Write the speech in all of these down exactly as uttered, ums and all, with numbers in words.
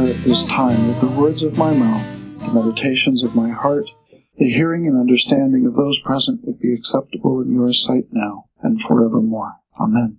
prayer at this time that the words of my mouth, the meditations of my heart, the hearing and understanding of those present would be acceptable in your sight now and forevermore. Amen.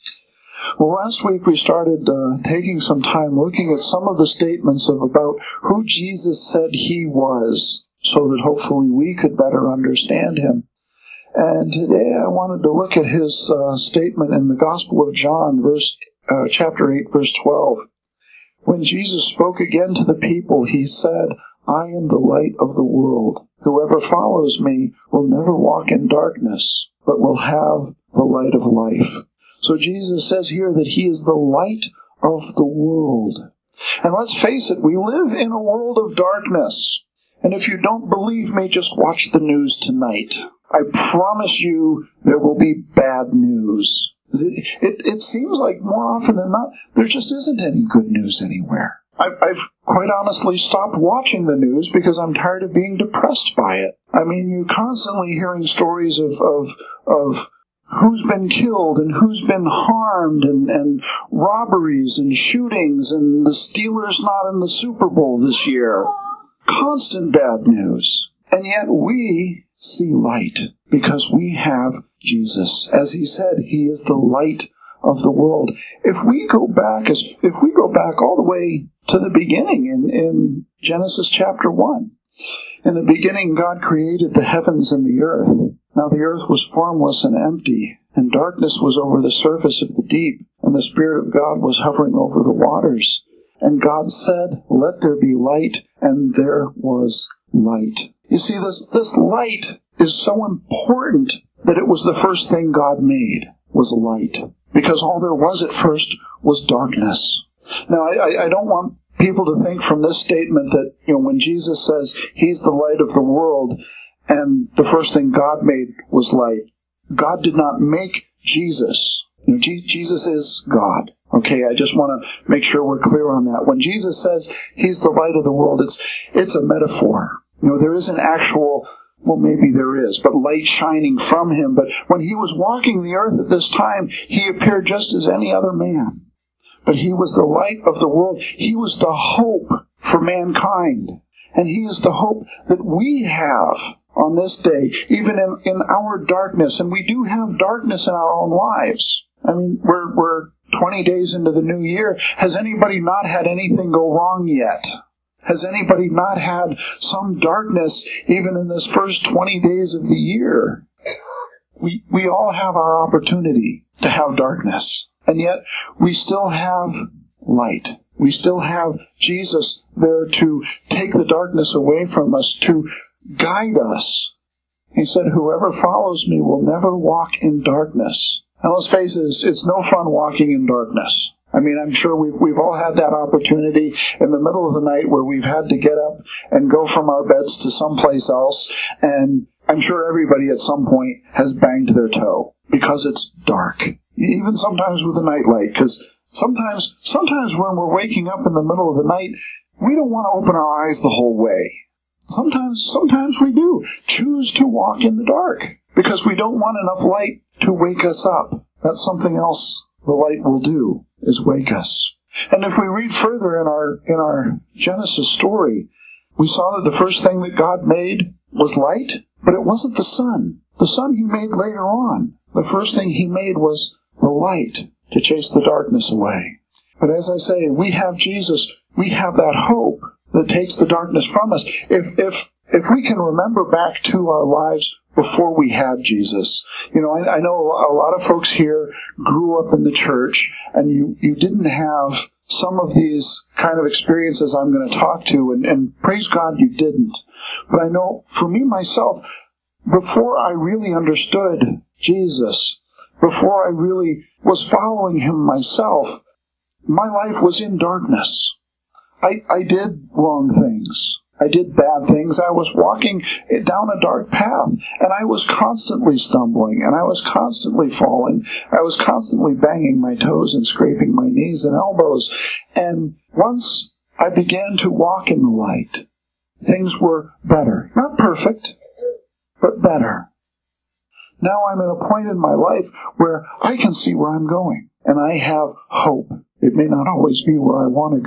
Well, last week we started uh, taking some time looking at some of the statements of about who Jesus said he was, so that hopefully we could better understand him. And today I wanted to look at his uh, statement in the Gospel of John, verse uh, chapter eight, verse twelve. When Jesus spoke again to the people, he said, I am the light of the world. Whoever follows me will never walk in darkness, but will have the light of life. So Jesus says here that he is the light of the world. And let's face it, we live in a world of darkness. And if you don't believe me, just watch the news tonight. I promise you there will be bad news. It, it, it seems like more often than not, there just isn't any good news anywhere. I've, I've quite honestly stopped watching the news because I'm tired of being depressed by it. I mean, you're constantly hearing stories of, of, of who's been killed and who's been harmed and, and robberies and shootings and the Steelers not in the Super Bowl this year. Constant bad news. And yet we see light because we have Jesus. As he said, he is the light of the world. If we go back, as if we go back all the way to the beginning in, in Genesis chapter one, in the beginning God created the heavens and the earth. Now the earth was formless and empty, and darkness was over the surface of the deep, and the Spirit of God was hovering over the waters. And God said, let there be light, and there was light. You see, this, this light is so important that it was the first thing God made, was light. Because all there was at first was darkness. Now, I, I don't want people to think from this statement that, you know, when Jesus says he's the light of the world, and the first thing God made was light, God did not make Jesus. You know, G- Jesus is God. Okay, I just want to make sure we're clear on that. When Jesus says he's the light of the world, it's it's a metaphor. You know, there is an actual, well, maybe there is, but light shining from him. But when he was walking the earth at this time, he appeared just as any other man. But he was the light of the world. He was the hope for mankind. And he is the hope that we have on this day, even in, in our darkness. And we do have darkness in our own lives. I mean, we're, we're twenty days into the new year. Has anybody not had anything go wrong yet? Has anybody not had some darkness even in this first twenty days of the year? We, we all have our opportunity to have darkness. And yet, we still have light. We still have Jesus there to take the darkness away from us, to guide us. He said, whoever follows me will never walk in darkness. And let's face it, it's, it's no fun walking in darkness. I mean, I'm sure we've, we've all had that opportunity in the middle of the night where we've had to get up and go from our beds to someplace else. And I'm sure everybody at some point has banged their toe because it's dark. Even sometimes with a nightlight, because sometimes, sometimes when we're waking up in the middle of the night, we don't want to open our eyes the whole way. Sometimes, sometimes we do choose to walk in the dark because we don't want enough light to wake us up. That's something else the light will do, is wake us. And if we read further in our, in our Genesis story, we saw that the first thing that God made was light, but it wasn't the sun. The sun he made later on. The first thing he made was the light to chase the darkness away. But as I say, we have Jesus. We have that hope that takes the darkness from us. If if if we can remember back to our lives before we had Jesus. You know, I, I know a lot of folks here grew up in the church, and you, you didn't have some of these kind of experiences I'm going to talk to, and, and praise God you didn't. But I know for me myself, before I really understood Jesus, before I really was following him myself, my life was in darkness. I, I did wrong things. I did bad things. I was walking down a dark path, and I was constantly stumbling, and I was constantly falling. I was constantly banging my toes and scraping my knees and elbows. And once I began to walk in the light, things were better. Not perfect, but better. Now I'm at a point in my life where I can see where I'm going, and I have hope. It may not always be where I want to go,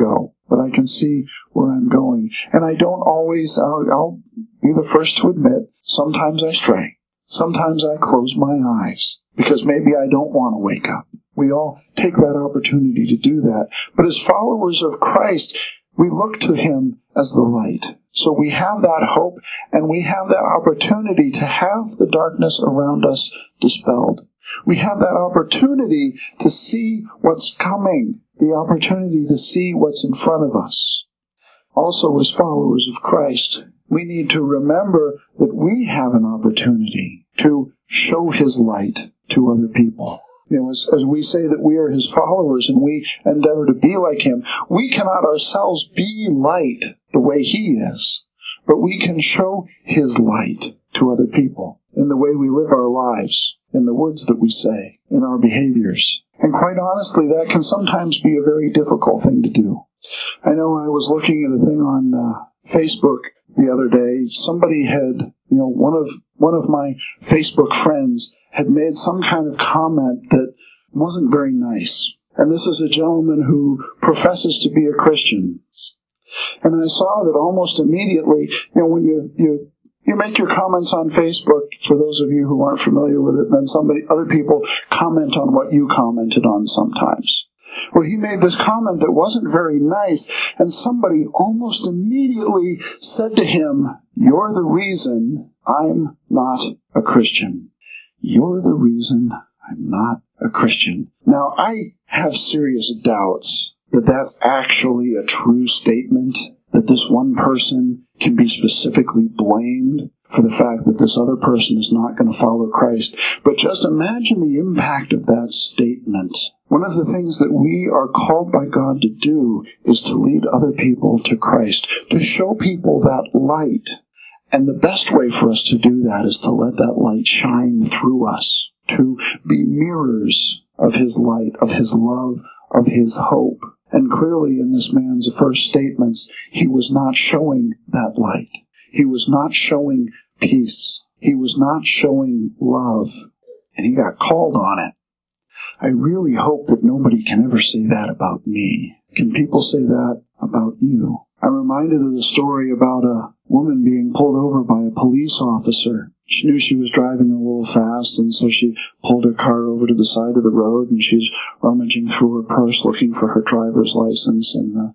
but I can see where I'm going. And I don't always, I'll, I'll be the first to admit, sometimes I stray. Sometimes I close my eyes, because maybe I don't want to wake up. We all take that opportunity to do that. But as followers of Christ, we look to Him as the light. So we have that hope, and we have that opportunity to have the darkness around us dispelled. We have that opportunity to see what's coming, the opportunity to see what's in front of us. Also, as followers of Christ, we need to remember that we have an opportunity to show His light to other people. You know, as, as we say that we are His followers and we endeavor to be like Him, we cannot ourselves be light the way He is, but we can show His light to other people in the way we live our lives, in the words that we say, in our behaviors. And quite honestly, that can sometimes be a very difficult thing to do. I know I was looking at a thing on uh, Facebook the other day. Somebody had, you know, one of one of my Facebook friends had made some kind of comment that wasn't very nice. And this is a gentleman who professes to be a Christian. And I saw that almost immediately, you know, when you, you, you make your comments on Facebook, for those of you who aren't familiar with it, then somebody, other people comment on what you commented on sometimes. Well, he made this comment that wasn't very nice, and somebody almost immediately said to him, "You're the reason I'm not a Christian. You're the reason I'm not a Christian." Now, I have serious doubts that that's actually a true statement, that this one person can be specifically blamed for the fact that this other person is not going to follow Christ. But just imagine the impact of that statement. One of the things that we are called by God to do is to lead other people to Christ, to show people that light. And the best way for us to do that is to let that light shine through us, to be mirrors of His light, of His love, of His hope. And clearly in this man's first statements, he was not showing that light. He was not showing peace. He was not showing love. And he got called on it. I really hope that nobody can ever say that about me. Can people say that about you? I'm reminded of the story about a woman being pulled over by a police officer. She knew she was driving a little fast, and so she pulled her car over to the side of the road, and she's rummaging through her purse looking for her driver's license and the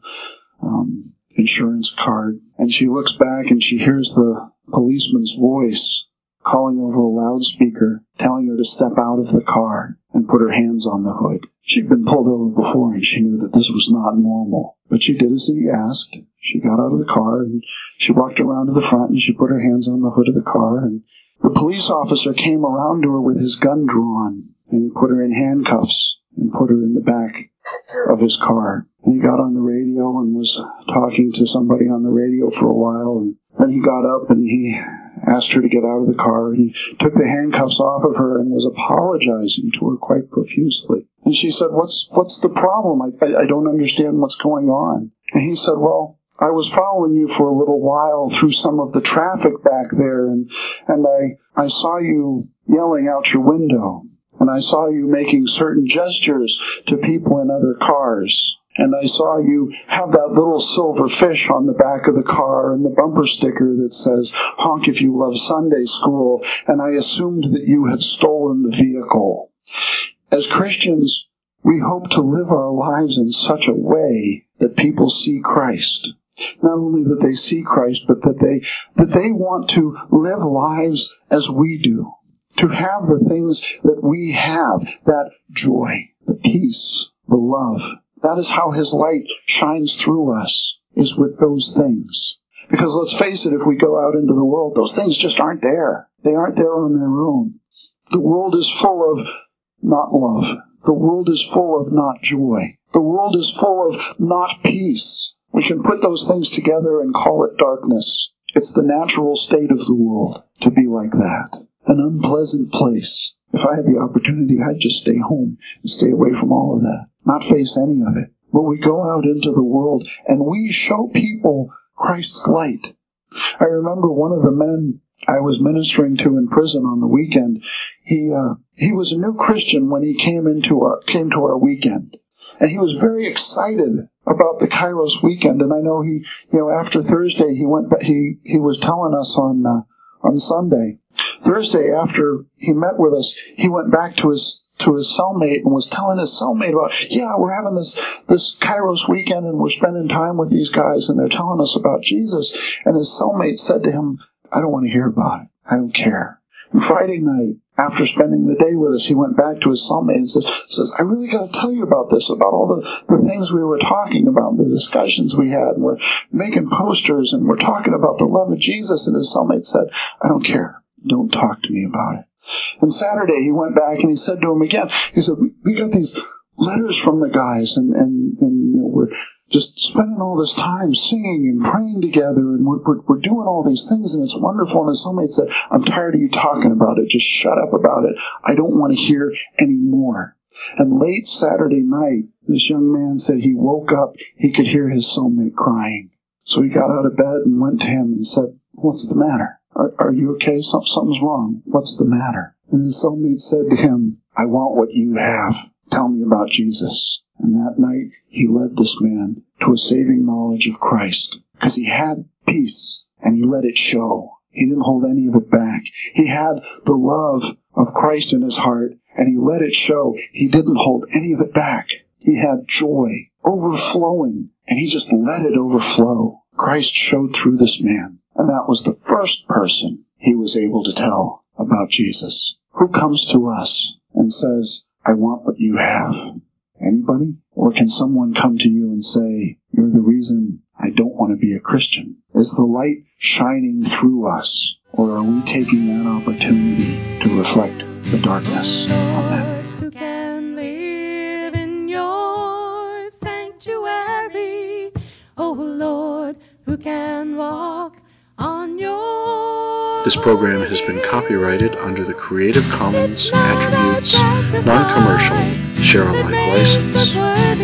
um, insurance card. And she looks back and she hears the policeman's voice calling over a loudspeaker, telling her to step out of the car and put her hands on the hood. She'd been pulled over before, and she knew that this was not normal. But she did as he asked. She got out of the car, and she walked around to the front, and she put her hands on the hood of the car. And the police officer came around to her with his gun drawn, and he put her in handcuffs and put her in the back of his car. And he got on the radio and was talking to somebody on the radio for a while, and then he got up and he asked her to get out of the car, and he took the handcuffs off of her and was apologizing to her quite profusely. And she said, what's what's the problem? I, I, I don't understand what's going on. And he said, well, I was following you for a little while through some of the traffic back there, and, and I, I saw you yelling out your window, and I saw you making certain gestures to people in other cars. And I saw you have that little silver fish on the back of the car and the bumper sticker that says, "Honk if you love Sunday school," and I assumed that you had stolen the vehicle. As Christians, we hope to live our lives in such a way that people see Christ. Not only that they see Christ, but that they, that they want to live lives as we do. To have the things that we have, that joy, the peace, the love. That is how His light shines through us, is with those things. Because let's face it, if we go out into the world, those things just aren't there. They aren't there on their own. The world is full of not love. The world is full of not joy. The world is full of not peace. We can put those things together and call it darkness. It's the natural state of the world to be like that. An unpleasant place. If I had the opportunity, I'd just stay home and stay away from all of that. Not face any of it. But we go out into the world and we show people Christ's light. I remember one of the men I was ministering to in prison on the weekend, he uh, he was a new Christian when he came into our came to our weekend, and he was very excited about the Kairos weekend. And I know he, you know, after Thursday, he went. He he was telling us on uh, on Sunday, Thursday after he met with us, he went back to his to his cellmate and was telling his cellmate about, yeah, we're having this this Kairos weekend and we're spending time with these guys and they're telling us about Jesus. And his cellmate said to him, I don't want to hear about it. I don't care. And Friday night, after spending the day with us, he went back to his cellmate and says, says I really got to tell you about this, about all the, the things we were talking about, the discussions we had, and we're making posters, and we're talking about the love of Jesus. And his cellmate said, I don't care. Don't talk to me about it. And Saturday, he went back and he said to him again, he said, we, we got these letters from the guys, and, and, and you know, we're just spending all this time singing and praying together, and we're, we're, we're doing all these things, and it's wonderful. And his cellmate said, I'm tired of you talking about it. Just shut up about it. I don't want to hear any more. And late Saturday night, this young man said he woke up, he could hear his cellmate crying. So he got out of bed and went to him and said, what's the matter? Are, are you okay? Some, something's wrong. What's the matter? And his cellmate said to him, I want what you have. Tell me about Jesus. And that night, he led this man to a saving knowledge of Christ, because he had peace, and he let it show. He didn't hold any of it back. He had the love of Christ in his heart, and he let it show. He didn't hold any of it back. He had joy overflowing, and he just let it overflow. Christ showed through this man, and that was the first person he was able to tell about Jesus. Who comes to us and says, I want what you have? Anybody? Or can someone come to you and say, you're the reason I don't want to be a Christian? Is the light shining through us, or are we taking that opportunity to reflect the darkness? Amen. Who can live in your sanctuary? Oh Lord, who can walk on your... This program has been copyrighted under the Creative Commons Attributes Non-Commercial Share-alike license.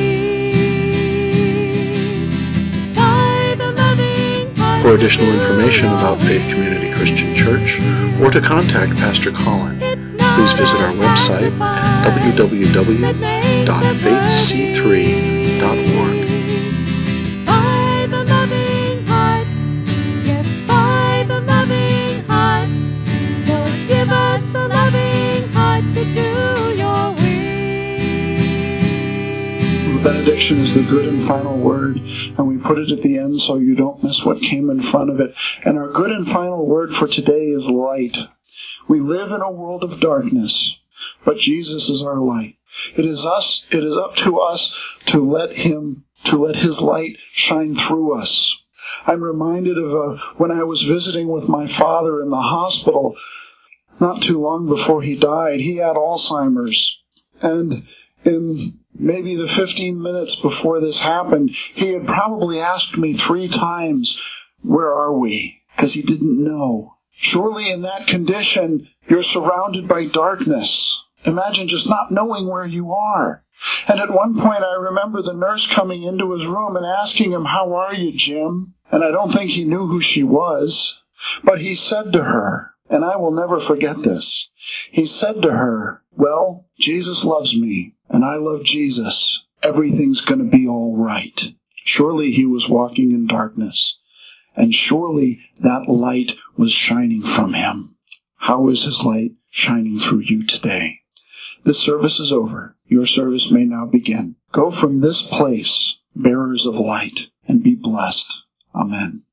For additional information about Faith Community Christian Church, or to contact Pastor Colin, please visit our website at w w w dot faith c three dot org. By the loving heart, yes, by the loving heart, Lord, give us a loving heart to do your will. The benediction is the good and final word, and we put it at the end so you don't miss what came in front of it. And our good and final word for today is light. We live in a world of darkness, but Jesus is our light. It is us, it is up to us to let him, to let his light shine through us. I'm reminded of uh, when I was visiting with my father in the hospital not too long before he died. He had Alzheimer's, and in maybe the fifteen minutes before this happened, he had probably asked me three times, where are we? Because he didn't know. Surely in that condition, you're surrounded by darkness. Imagine just not knowing where you are. And at one point, I remember the nurse coming into his room and asking him, how are you, Jim? And I don't think he knew who she was. But he said to her, and I will never forget this, he said to her, well, Jesus loves me, and I love Jesus. Everything's going to be all right. Surely he was walking in darkness, and surely that light was shining from him. How is his light shining through you today? This service is over. Your service may now begin. Go from this place, bearers of light, and be blessed. Amen.